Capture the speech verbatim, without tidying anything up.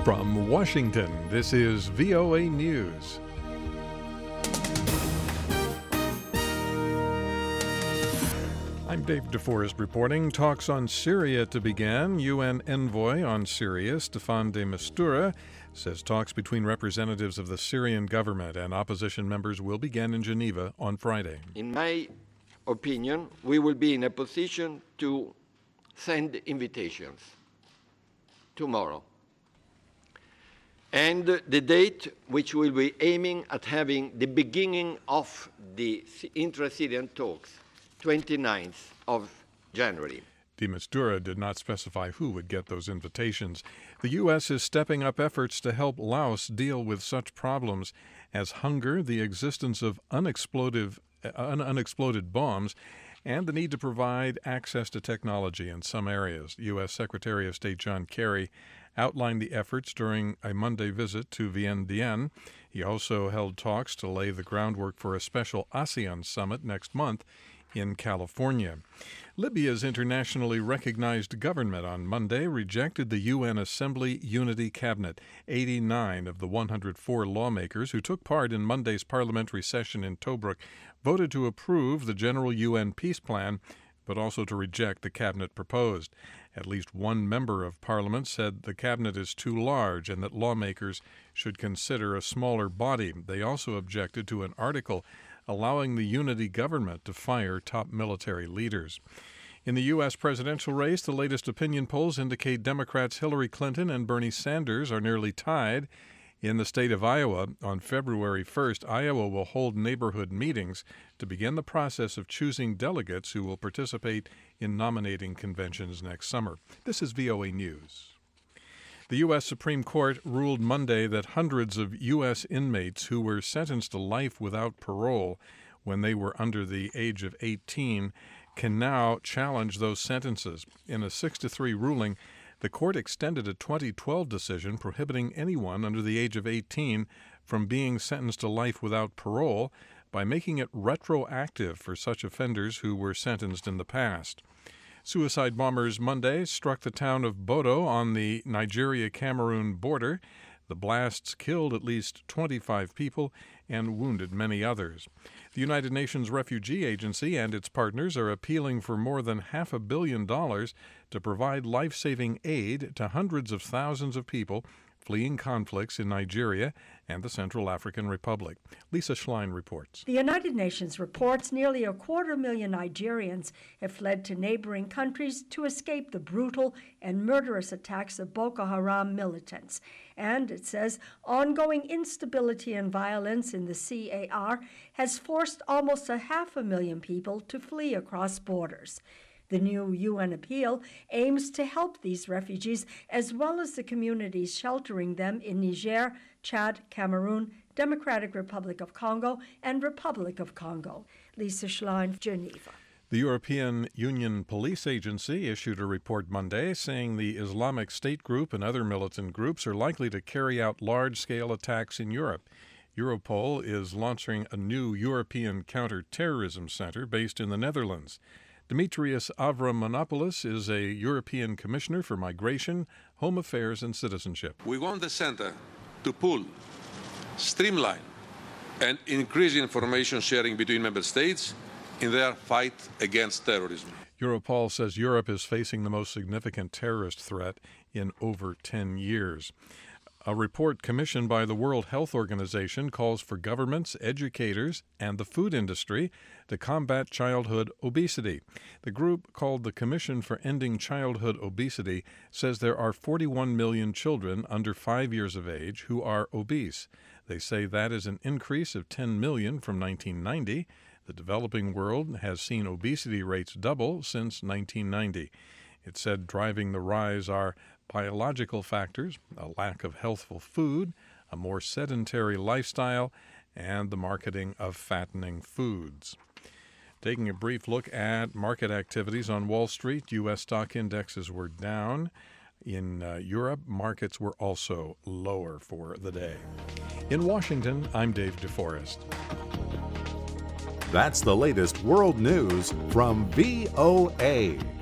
From Washington, this is V O A News. I'm Dave DeForest reporting. Talks on Syria to begin. U N envoy on Syria, Staffan de Mistura, says talks between representatives of the Syrian government and opposition members will begin in Geneva on Friday. In my opinion, we will be in a position to send invitations tomorrow. And the date which we'll be aiming at having the beginning of the intra-Syrian talks, twenty-ninth of January. De Mistura did not specify who would get those invitations. The U S is stepping up efforts to help Laos deal with such problems as hunger, the existence of unexploded, un- unexploded bombs, and the need to provide access to technology in some areas. U S Secretary of State John Kerry outlined the efforts during a Monday visit to Vientiane. He also held talks to lay the groundwork for a special ASEAN summit next month in California. Libya's internationally recognized government on Monday rejected the U N Assembly Unity Cabinet. eighty-nine of the one hundred four lawmakers who took part in Monday's parliamentary session in Tobruk voted to approve the general U N peace plan, but also to reject the cabinet proposed. At least one member of parliament said the cabinet is too large and that lawmakers should consider a smaller body. They also objected to an article allowing the unity government to fire top military leaders. In the U S presidential race, the latest opinion polls indicate Democrats Hillary Clinton and Bernie Sanders are nearly tied. In the state of Iowa, on February first, Iowa will hold neighborhood meetings to begin the process of choosing delegates who will participate in nominating conventions next summer. This is V O A News. The U S Supreme Court ruled Monday that hundreds of U S inmates who were sentenced to life without parole when they were under the age of eighteen can now challenge those sentences. In a six to three ruling, the court extended a twenty twelve decision prohibiting anyone under the age of eighteen from being sentenced to life without parole by making it retroactive for such offenders who were sentenced in the past. Suicide bombers Monday struck the town of Bodo on the Nigeria-Cameroon border. The blasts killed at least twenty-five people and wounded many others. The United Nations Refugee Agency and its partners are appealing for more than half a billion dollars to provide life-saving aid to hundreds of thousands of people fleeing conflicts in Nigeria and the Central African Republic. Lisa Schlein reports. The United Nations reports nearly a quarter million Nigerians have fled to neighboring countries to escape the brutal and murderous attacks of Boko Haram militants. And it says ongoing instability and violence in the C A R has forced almost a half a million people to flee across borders. The new U N appeal aims to help these refugees as well as the communities sheltering them in Niger, Chad, Cameroon, Democratic Republic of Congo, and Republic of Congo. Lisa Schlein, Geneva. The European Union Police Agency issued a report Monday saying the Islamic State group and other militant groups are likely to carry out large-scale attacks in Europe. Europol is launching a new European counter-terrorism center based in the Netherlands. Dimitrios Avramopoulos is a European Commissioner for Migration, Home Affairs and Citizenship. We want the center to pool, streamline, and increase information sharing between member states in their fight against terrorism. Europol says Europe is facing the most significant terrorist threat in over ten years. A report commissioned by the World Health Organization calls for governments, educators, and the food industry to combat childhood obesity. The group, called the Commission for Ending Childhood Obesity, says there are forty-one million children under five years of age who are obese. They say that is an increase of ten million from nineteen ninety. The developing world has seen obesity rates double since nineteen ninety. It said driving the rise are biological factors, a lack of healthful food, a more sedentary lifestyle, and the marketing of fattening foods. Taking a brief look at market activities on Wall Street, U S stock indexes were down. In uh, Europe, markets were also lower for the day. In Washington, I'm Dave DeForest. That's the latest world news from V O A.